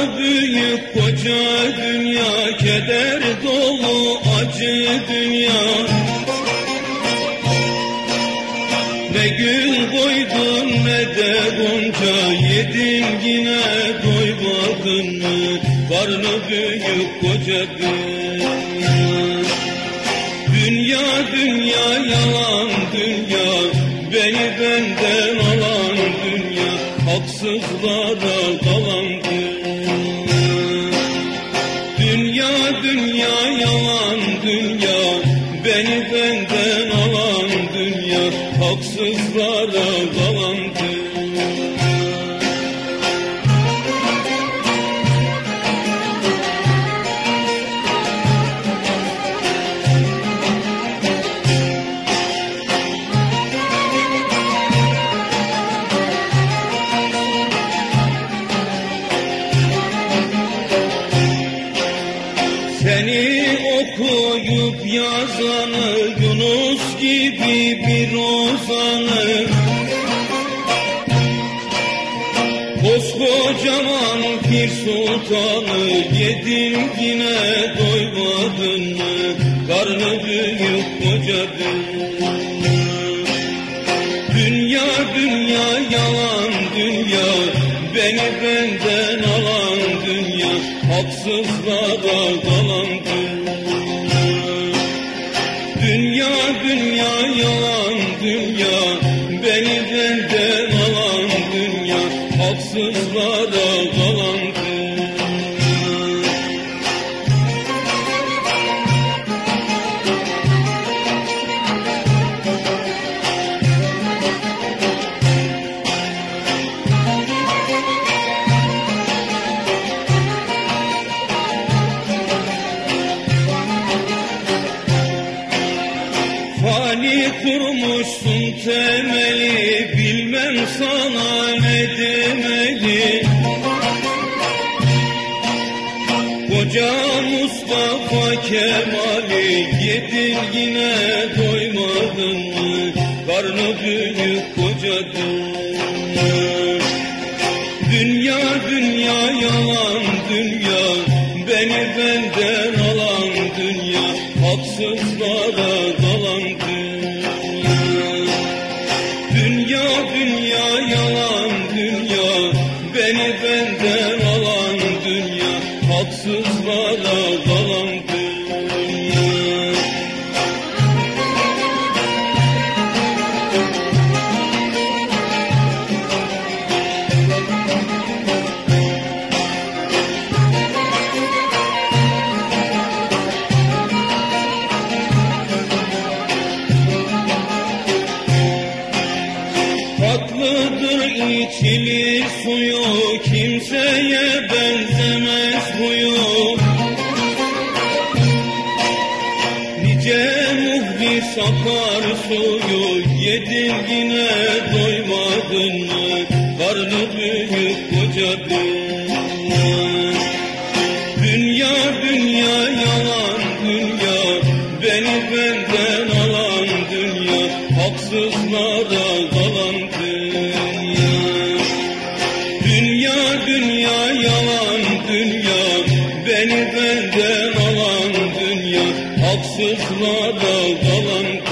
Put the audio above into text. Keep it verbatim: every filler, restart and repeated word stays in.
Karnı büyük koca dünya, keder dolu acı dünya. Ne gül koydun ne de gonca, yedin yine doymadın mı? Karnı büyük koca dünya. Dünya dünya yalan dünya, beni benden alan dünya, haksızlara kalan dünya. Dünya dünya yalan dünya, beni benden alan dünya, haksızlara kalan dünya. Seni okuyup yazanı, Yunus gibi bir ozanı, koskocaman Pir Sultanı, yedin yine doymadın mı? Karnı büyük koca dünya. Dünya dünya yalan dünya, beni benden alan dünya, haksızlara kalan dünya. Dünya dünya yalan dünya, beni benden alan dünya, haksızlara kalan dünya. Fani kurmuşsun temeli, bilmem sana ne demeli. Koca Mustafa Kemal'i, yedin yine doymadın mı? Karnı büyük koca dünya. Dünya dünya yalan dünya, beni benden alan dünya, haksızlara kalan dünya. Dünya dünya yalan dünya, beni benden alan dünya, haksızlara kalan dünya. Tatlıdır içili suyu, kimseye benzemez huyu. Nice muhlis akar suyu, yedin yine doymadın mı? Karnı büyük koca dünya. Dünya dünya yalan dünya, beni benden alan dünya, haksızlara kalan dünya. Dünya dünya yalan dünya, beni benden alan dünya, haksızlara kalan dünya.